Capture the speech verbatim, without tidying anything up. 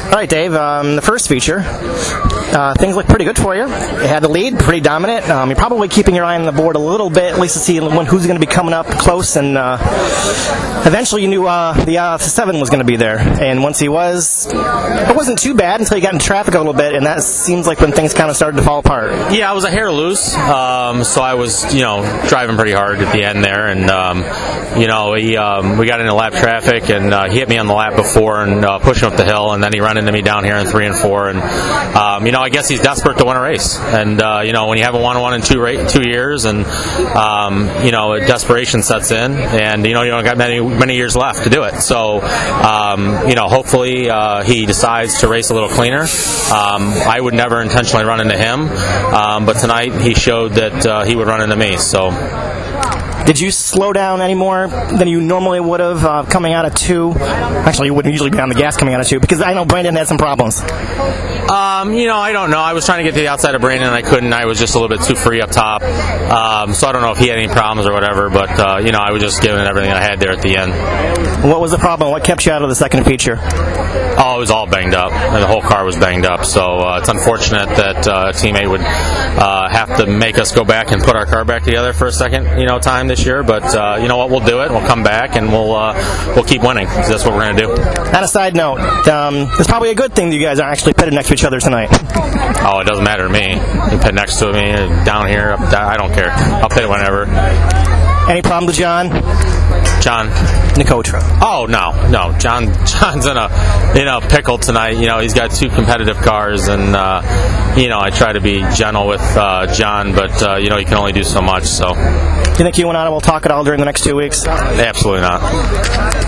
All right, Dave, um, the first feature, uh, things look pretty good for you. You had the lead, pretty dominant. Um, you're probably keeping your eye on the board a little bit, at least to see when, who's going to be coming up close, and uh, eventually you knew uh, the uh, seven was going to be there. And once he was, it wasn't too bad until you got into traffic a little bit, and that seems like when things kind of started to fall apart. Yeah, I was a hair loose, um, so I was, you know, driving pretty hard at the end there, and, um, you know, he, um, we got into lap traffic, and uh, he hit me on the lap before and uh, pushed him up the hill, and then he ran into me down here in three and four, and um, you know, I guess he's desperate to win a race, and uh, you know, when you haven't won one in two ra- two years, and um, you know, desperation sets in, and you know, you don't got many many years left to do it. So, um, you know, hopefully uh, he decides to race a little cleaner. Um, I would never intentionally run into him, um, but tonight he showed that uh, he would run into me. So. Did you slow down any more than you normally would have uh, coming out of two? Actually, you wouldn't usually be on the gas coming out of two, because I know Brandon had some problems. Um, you know, I don't know. I was trying to get to the outside of Brandon, and I couldn't. I was just a little bit too free up top. Um, so I don't know if he had any problems or whatever, but, uh, you know, I was just giving everything I had there at the end. What was the problem? What kept you out of the second feature? Oh, it was all banged up. And the whole car was banged up. So uh, it's unfortunate that uh, a teammate would uh, have to make us go back and put our car back together for a second, you know, time this year. But uh, you know what? We'll do it. We'll come back and we'll uh, we'll keep winning, because that's what we're going to do. On a side note, um, it's probably a good thing that you guys are actually pitted next to each other tonight. Oh, it doesn't matter to me. You pit next to me, down here, up, down, I don't care. I'll pit whenever. Any problem with John? John Nicotra. Oh no, no. John John's in a in a pickle tonight. You know, he's got two competitive cars, and uh, you know, I try to be gentle with uh, John, but uh, you know, he can only do so much. So. Do you think you and I will talk at all during the next two weeks? Absolutely not.